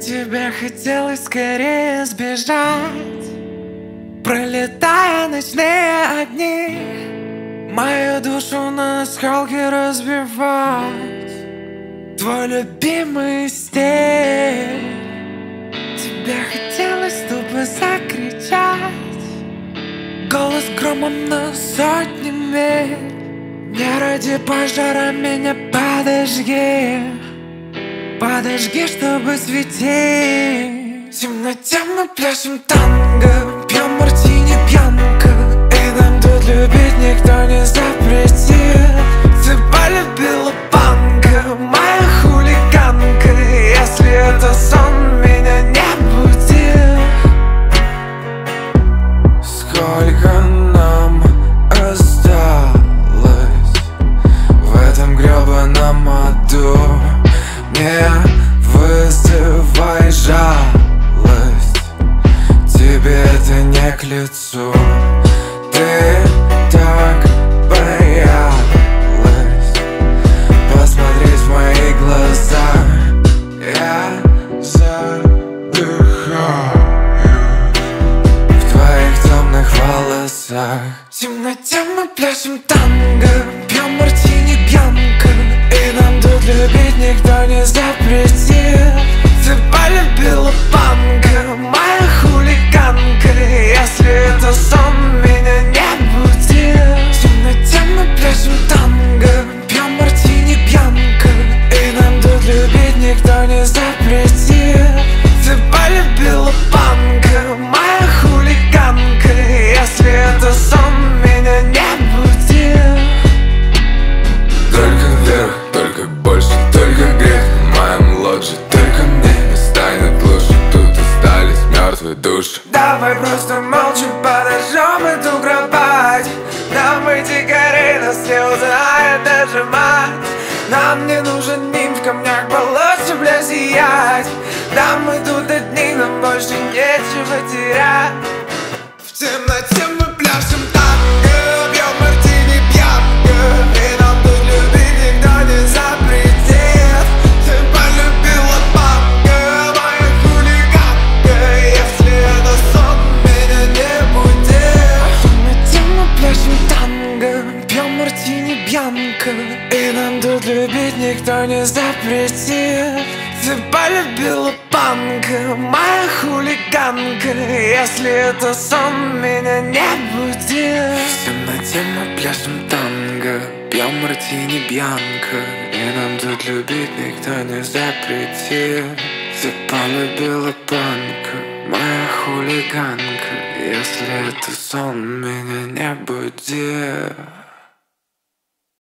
Тебе хотелось скорее сбежать, пролетая ночные огни, мою душу на осколки разбивать. Твой любимый стиль. Тебе хотелось тупо закричать, голос громом на сотни миль. Не ради пожара меня подожги, подожги, чтобы светить. В темноте мы пляшем танго, пьем мартини пьянка, и нам тут любить никто не запретит. Ты полюбила панка, моя хулиганка, если это сон, меня не будит. Сколько нам осталось в этом гребаном аду? Не вызывай жалость, тебе это не к лицу. Ты так боялась посмотреть в мои глаза. Я задыхаюсь в твоих темных волосах. В темноте мы пляшем танго, пьем мартини пьянка, и нам тут любить никто не запретит. Ты полюбила панка, моя хулиганка, если это сон, меня не будет. В темноте мы пляшем танго, пьем мартини пьянка, и нам тут любить никто не запретит. Ты полюбила панка, моя хулиганка, если это сон, меня не будет. Только вверх, только больше, только грех в моем лодже. Только мне не станет лучше, тут остались мертвые души. Давай просто молча подожжем эту кровать. Нам идти горей, нас не узнает даже мать. Нам не нужен нимф в камнях полости, бля, сиять. Да мы тут одни, нам больше нечего терять. В темноте мы пляшем танго, пьем мартини пьянка, и нам тут любить никто не запретит. Ты полюбила панка, моя хулиганка, если это сон, меня не будет. В темноте мы пляшем танго, пьем мартини пьянка, и нам тут любить никто не запретит. Ты полюбила панка, моя хулиганка, если это сон, меня не будет. В темноте мы пляшем танго, пьем мартини бьянка, и нам тут любить никто не запретит. Ты полюбила панка, моя хулиганка, если это сон, меня не будет.